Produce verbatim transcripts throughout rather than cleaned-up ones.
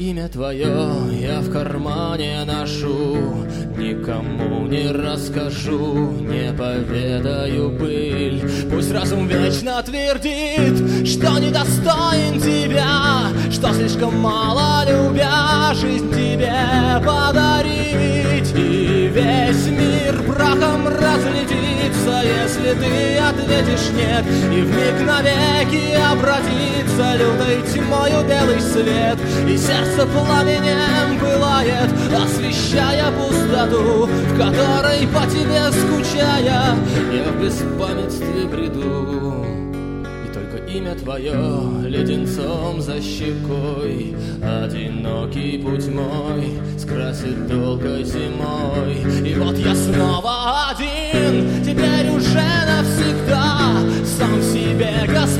имя твое я в кармане ношу, никому не расскажу, не поведаю пыль. Пусть разум вечно твердит, что недостоин тебя, что слишком мало любя жизнь тебе подарить. И весь мир прахом разлетится, если ты ответишь нет, и вмиг навеки обратится лютой тьмою белый свет, и сердце пламенем пылает, освещая пустоту, в которой по тебе скучая я в беспамятстве бреду. И только имя твое леденцом за щекой одинокий путь мой скрасит долгой зимой. И вот я снова один, теперь уже навсегда, сам себе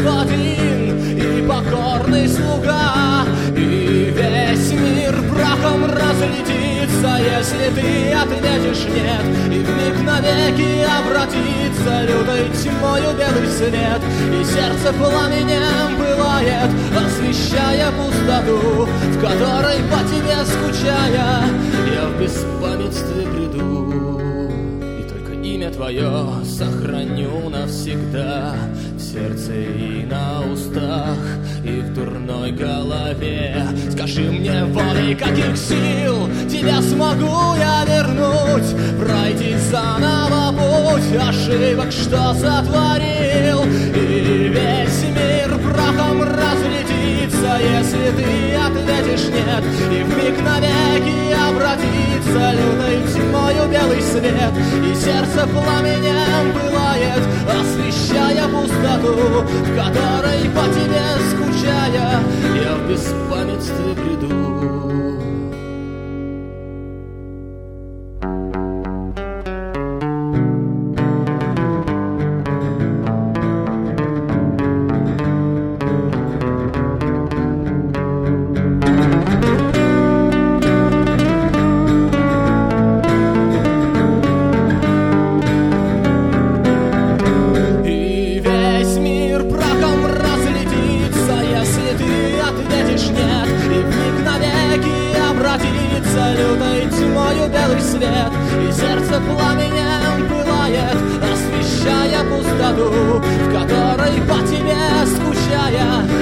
господин и покорный слуга. И весь мир прахом разлетится, если ты ответишь нет, и вмиг навеки обратится лютой тьмою белый свет, и сердце пламенем пылает, освещая пустоту, в которой по тебе скучая я в беспамятстве бреду. И только имя твое сохраню навсегда в сердце и на устах, и в дурной голове. Скажи мне, волей каких сил тебя смогу я вернуть, пройти заново путь ошибок, что сотворил. И весь мир прахом разлетится, если ты ответишь нет, и вмиг навеки обратится лютой тьмою белый свет, и сердце пламенем пылает, освещая пустоту, в которой по тебе скучая я в беспамятстве бреду. В которой по тебе скучая